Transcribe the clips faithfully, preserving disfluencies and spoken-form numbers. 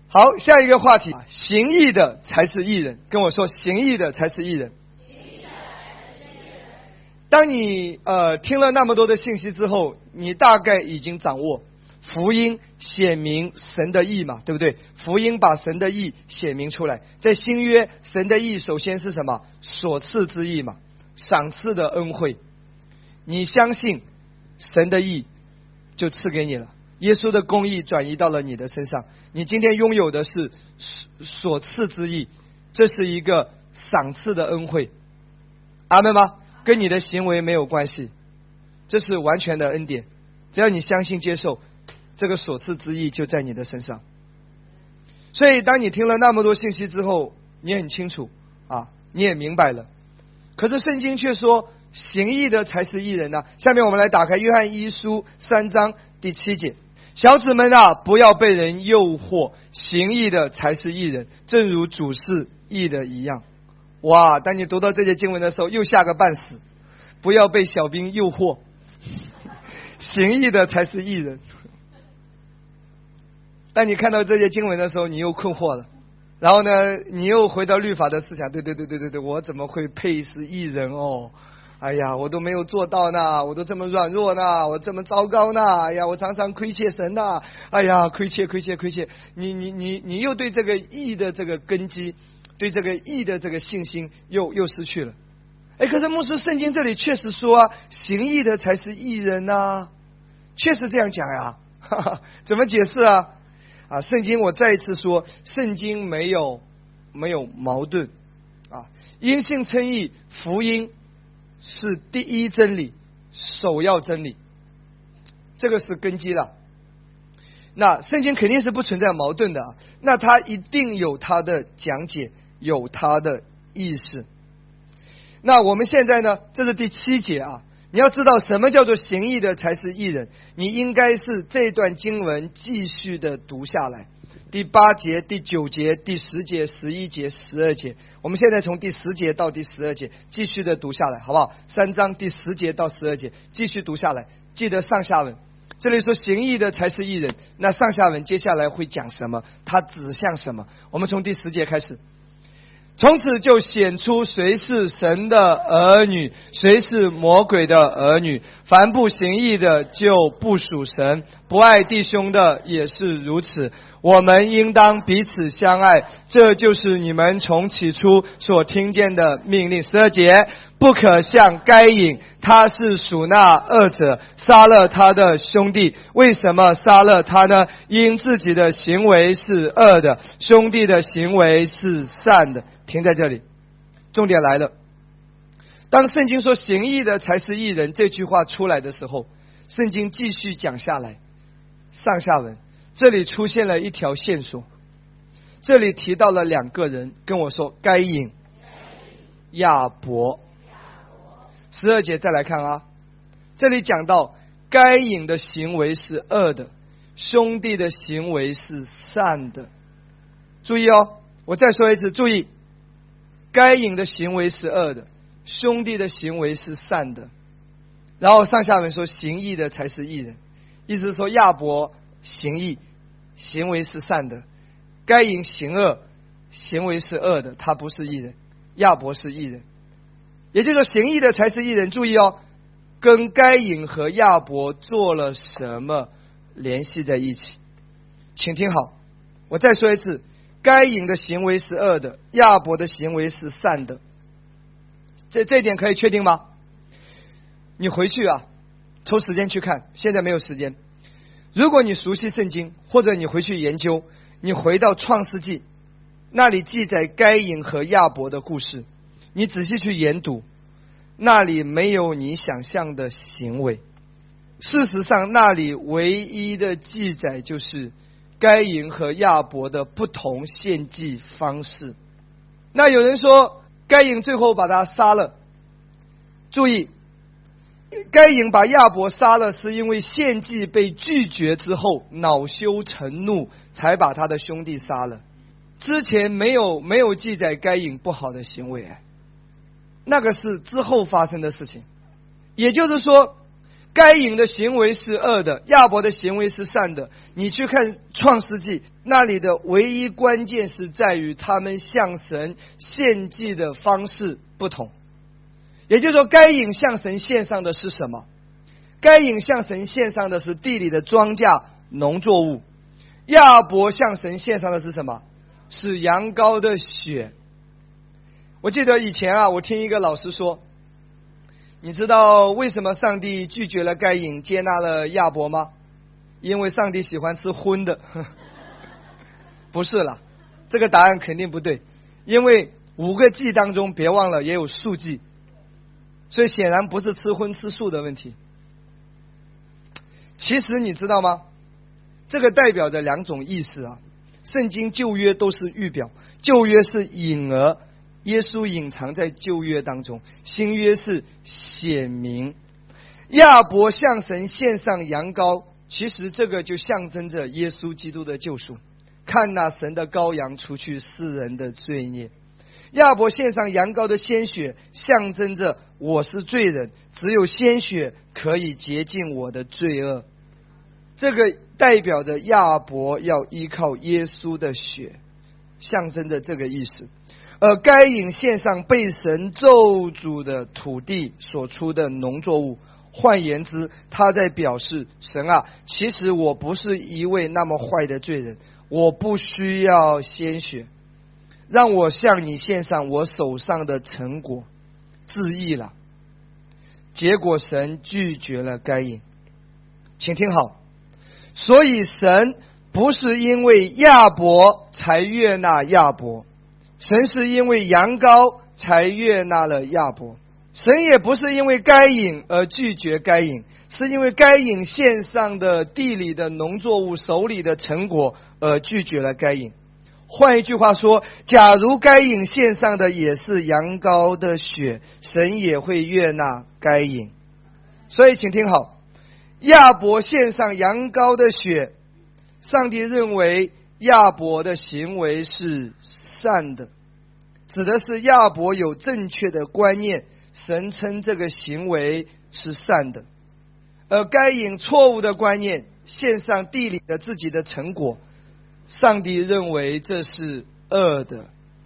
好，下一个话题，行义的才是义人。跟我说，行义的才是义人。当你呃听了那么多的信息之后，你大概已经掌握福音显明神的义嘛，对不对？福音把神的义显明出来。在新约，神的义首先是什么？所赐之义嘛，赏赐的恩惠。你相信神的义，就赐给你了。耶稣的公义转移到了你的身上，你今天拥有的是所赐之义，这是一个赏赐的恩惠。阿们吗？跟你的行为没有关系，这是完全的恩典。只要你相信接受，这个所赐之义就在你的身上。所以当你听了那么多信息之后，你很清楚啊，你也明白了。可是圣经却说行义的才是义人啊。下面我们来打开约翰一书三章第七节，小子们啊，不要被人诱惑，行义的才是义人，正如主是义的一样。哇，当你读到这些经文的时候，又吓个半死。不要被小兵诱惑，行义的才是义人。当你看到这些经文的时候，你又困惑了。然后呢，你又回到律法的思想，对对对对对对，我怎么会配是义人哦？哎呀，我都没有做到呢，我都这么软弱呢，我这么糟糕呢，哎呀，我常常亏欠神呢，哎呀，亏欠亏欠亏欠。你你你你又对这个义的这个根基，对这个义的这个信心又又失去了。哎，可是牧师，圣经这里确实说啊，行义的才是义人呐、啊，确实这样讲呀、啊，哈哈，怎么解释啊？啊，圣经我再一次说，圣经没有没有矛盾啊，因信称义，福音是第一真理，首要真理，这个是根基了。那圣经肯定是不存在矛盾的啊，那它一定有它的讲解，有它的意思。那我们现在呢，这是第七节啊，你要知道什么叫做行义的才是义人，你应该是这段经文继续的读下来，第八节、第九节、第十节、十一节、十二节，我们现在从第十节到第十二节继续的读下来，好不好？三章第十节到十二节继续读下来，记得上下文。这里说行义的才是义人，那上下文接下来会讲什么？它指向什么？我们从第十节开始。从此就显出谁是神的儿女，谁是魔鬼的儿女。凡不行义的就不属神，不爱弟兄的也是如此。我们应当彼此相爱，这就是你们从起初所听见的命令。十二节，不可像该隐，他是属那恶者，杀了他的兄弟。为什么杀了他呢？因自己的行为是恶的，兄弟的行为是善的。停在这里，重点来了。当圣经说行义的才是义人这句话出来的时候，圣经继续讲下来，上下文这里出现了一条线索，这里提到了两个人，跟我说该隐、亚伯。十二节再来看啊，这里讲到该隐的行为是恶的，兄弟的行为是善的。注意哦，我再说一次，注意，该隐的行为是恶的，兄弟的行为是善的。然后上下文说行义的才是义人，意思是说亚伯行义，行为是善的，该隐行恶，行为是恶的，他不是义人，亚伯是义人。也就是说行义的才是义人。注意哦，跟该隐和亚伯做了什么联系在一起？请听好，我再说一次，该隐的行为是恶的，亚伯的行为是善的。这这一点可以确定吗？你回去啊，抽时间去看，现在没有时间。如果你熟悉圣经，或者你回去研究，你回到创世纪，那里记载该隐和亚伯的故事，你仔细去研读，那里没有你想象的行为。事实上，那里唯一的记载就是该隐和亚伯的不同献祭方式。那有人说该隐最后把他杀了，注意，该隐把亚伯杀了是因为献祭被拒绝之后恼羞成怒，才把他的兄弟杀了。之前没有没有记载该隐不好的行为，那个是之后发生的事情。也就是说， 该隐的行为是恶的，亚伯的行为是善的。你去看创世纪，那里的唯一关键是在于他们向神献祭的方式不同。也就是说，该隐向神献上的是什么？该隐向神献上的是地里的庄稼农作物，亚伯向神献上的是什么？是羊羔的血。我记得以前啊，我听一个老师说，你知道为什么上帝拒绝了该隐，接纳了亚伯吗？因为上帝喜欢吃荤的。不是啦，这个答案肯定不对。因为五个祭当中，别忘了也有素祭，所以显然不是吃荤吃素的问题。其实你知道吗？这个代表着两种意思啊。圣经旧约都是预表，旧约是隐而，耶稣隐藏在旧约当中，新约是显明。亚伯向神献上羊羔，其实这个就象征着耶稣基督的救赎。看那神的羔羊除去世人的罪孽。亚伯献上羊羔的鲜血，象征着我是罪人，只有鲜血可以洁净我的罪恶。这个代表着亚伯要依靠耶稣的血，象征着这个意思。而该隐献上被神咒诅的土地所出的农作物，换言之，他在表示神啊，其实我不是一位那么坏的罪人，我不需要鲜血，让我向你献上我手上的成果，致意了。结果神拒绝了该隐。请听好，所以神不是因为亚伯才悦纳亚伯，神是因为羊羔才悦纳了亚伯。神也不是因为该隐而拒绝该隐，是因为该隐献上的地里的农作物手里的成果而拒绝了该隐。换一句话说，假如该隐献上的也是羊羔的血，神也会悦纳该隐。所以请听好，亚伯献上羊羔的血，上帝认为亚伯的行为是善的，指的是亚伯有正确的观念，神称这个行为是善的。而该隐错误的观念，献上地里的自己的成果，上帝认为这是恶的。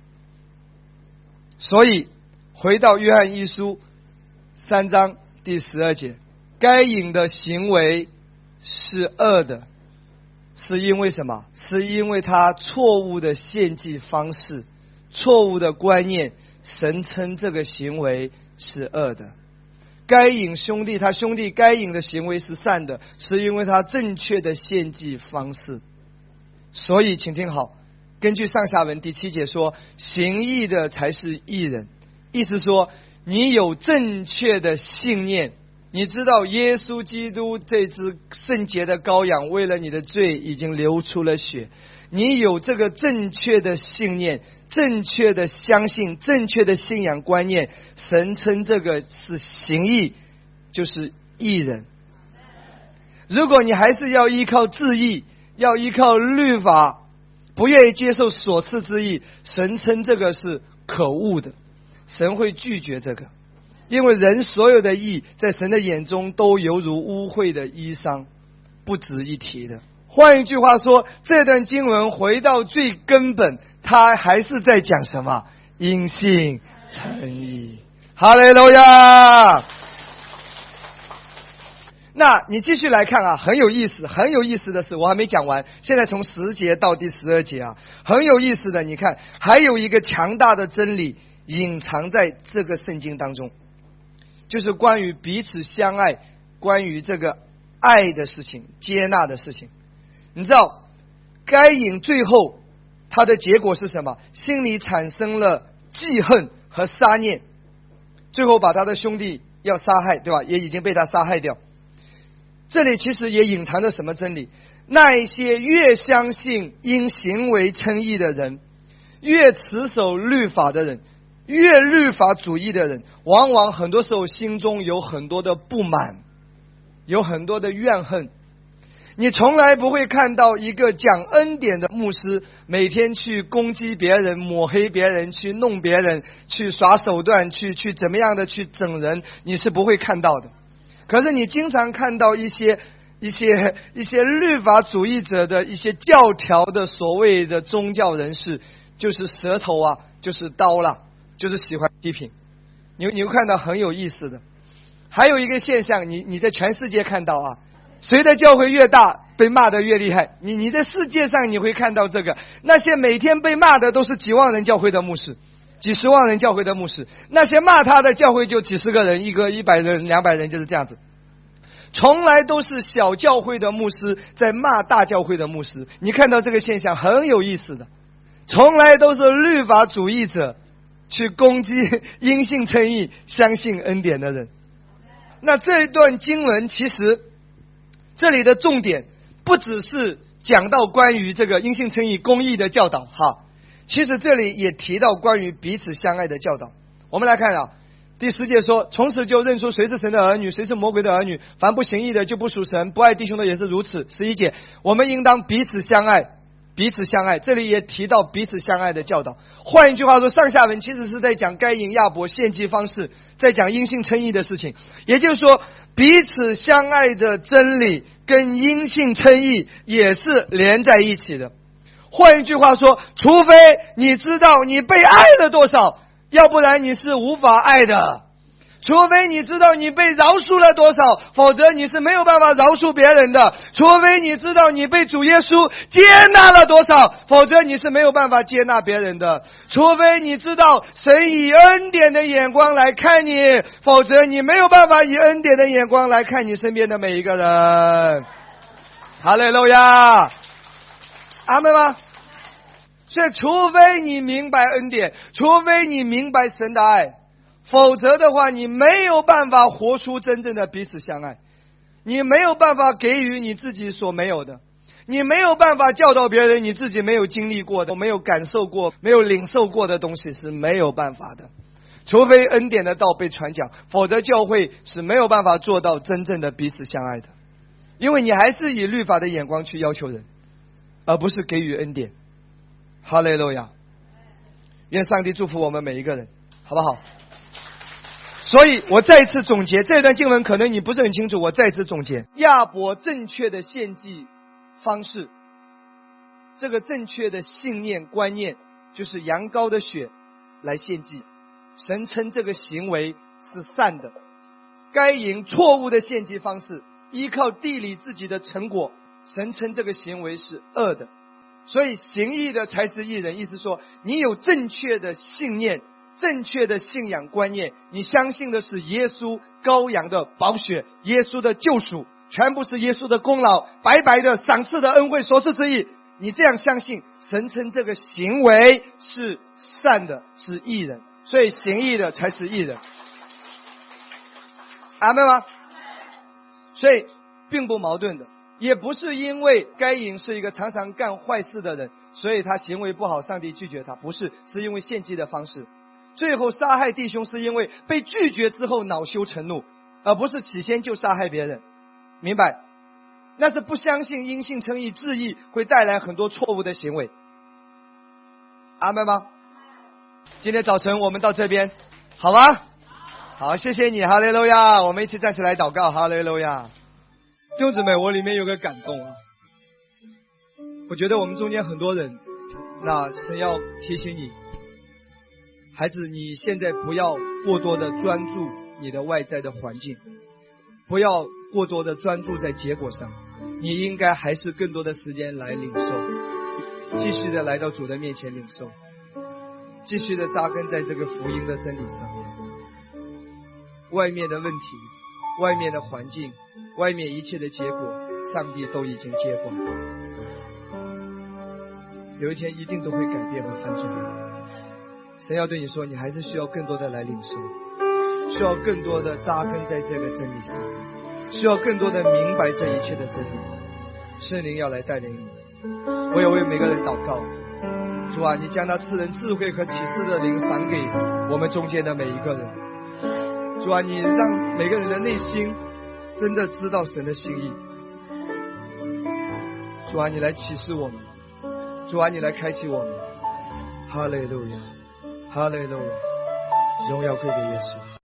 所以回到约翰一书三章第十二节，该隐的行为是恶的，是因为什么？是因为他错误的献祭方式，错误的观念，神称这个行为是恶的。该隐兄弟，他兄弟该隐的行为是善的，是因为他正确的献祭方式。所以请听好，根据上下文第七节说，行义的才是义人，意思说你有正确的信念，你知道耶稣基督这只圣洁的羔羊为了你的罪已经流出了血，你有这个正确的信念，正确的相信，正确的信仰观念，神称这个是行义，就是义人。如果你还是要依靠自义，要依靠律法，不愿意接受所赐之义，神称这个是可恶的，神会拒绝这个。因为人所有的义在神的眼中都犹如污秽的衣裳，不值一提的。换一句话说，这段经文回到最根本，他还是在讲什么？因信称义。哈利路亚。那你继续来看啊，很有意思，很有意思的是，我还没讲完，现在从十节到第十二节啊，很有意思的，你看，还有一个强大的真理隐藏在这个圣经当中，就是关于彼此相爱，关于这个爱的事情，接纳的事情。你知道该隐最后他的结果是什么？心里产生了记恨和杀念，最后把他的兄弟要杀害，对吧？也已经被他杀害掉。这里其实也隐藏着什么真理？那一些越相信因行为称义的人，越持守律法的人，越律法主义的人，往往很多时候心中有很多的不满，有很多的怨恨。你从来不会看到一个讲恩典的牧师每天去攻击别人，抹黑别人，去弄别人，去耍手段，去去怎么样的去整人，你是不会看到的。 可是你经常看到一些一些一些律法主义者的一些教条的所谓的宗教人士，就是舌头啊，就是刀啦，就是喜欢批评。你你会看到很有意思的。还有一个现象，你你在全世界看到啊，谁的教会越大，被骂得越厉害。你你在世界上你会看到这个，那些每天被骂的都是几万人教会的牧师，几十万人教会的牧师，那些骂他的教会就几十个人，一个一百人、两百人，就是这样子。从来都是小教会的牧师在骂大教会的牧师，你看到这个现象很有意思的。从来都是律法主义者去攻击因信称义、相信恩典的人。那这一段经文其实这里的重点不只是讲到关于这个因信称义、公义的教导哈，其实这里也提到关于彼此相爱的教导。我们来看啊，第十节说，从此就认出谁是神的儿女，谁是魔鬼的儿女，凡不行义的就不属神，不爱弟兄的也是如此。十一节，我们应当彼此相爱，彼此相爱，这里也提到彼此相爱的教导。换一句话说，上下文其实是在讲该隐亚伯献祭方式，在讲因信称义的事情。也就是说，彼此相爱的真理跟因信称义也是连在一起的。换一句话说，除非你知道你被爱了多少，要不然你是无法爱的。除非你知道你被饶恕了多少，否则你是没有办法饶恕别人的。除非你知道你被主耶稣接纳了多少，否则你是没有办法接纳别人的。除非你知道神以恩典的眼光来看你，否则你没有办法以恩典的眼光来看你身边的每一个人。哈利路亚，阿们吗？所以除非你明白恩典，除非你明白神的爱，否则的话你没有办法活出真正的彼此相爱，你没有办法给予你自己所没有的，你没有办法教导别人你自己没有经历过的、没有感受过、没有领受过的东西，是没有办法的。除非恩典的道被传讲，否则教会是没有办法做到真正的彼此相爱的。因为你还是以律法的眼光去要求人，而不是给予恩典。哈利路亚，愿上帝祝福我们每一个人，好不好？所以我再一次总结这段经文，可能你不是很清楚，我再一次总结亚伯正确的献祭方式，这个正确的信念观念就是羊羔的血来献祭，神称这个行为是善的。该隐错误的献祭方式，依靠地理自己的成果，神称这个行为是恶的。所以行义的才是义人，意思说你有正确的信念，正确的信仰观念，你相信的是耶稣羔羊的宝血，耶稣的救赎，全部是耶稣的功劳，白白的赏赐的恩惠，所赐之义。你这样相信，神称这个行为是善的，是义人。所以行义的才是义人，阿们吗？所以并不矛盾的，也不是因为该隐是一个常常干坏事的人，所以他行为不好，上帝拒绝他，不是，是因为献祭的方式。最后杀害弟兄是因为被拒绝之后恼羞成怒，而不是起先就杀害别人，明白？那是不相信因信称义致义会带来很多错误的行为，阿们吗？今天早晨我们到这边好吗？好，谢谢你，哈利路亚。我们一起站起来祷告，哈利路亚。弟兄姊妹，我里面有个感动啊，我觉得我们中间很多人，那神要提醒你，孩子，你现在不要过多的专注你的外在的环境，不要过多的专注在结果上，你应该还是更多的时间来领受，继续的来到主的面前领受，继续的扎根在这个福音的真理上面。外面的问题，外面的环境，外面一切的结果，上帝都已经接管，有一天一定都会改变和翻转。神要对你说，你还是需要更多的来领受，需要更多的扎根在这个真理上，需要更多的明白这一切的真理。圣灵要来带领你。我也为每个人祷告，主啊，你将那赐人智慧和启示的灵赏给我们中间的每一个人。主啊，你让每个人的内心真的知道神的心意。主啊，你来启示我们，主啊，你来开启我们。哈利路亚，哈利路亚，荣耀归给耶稣。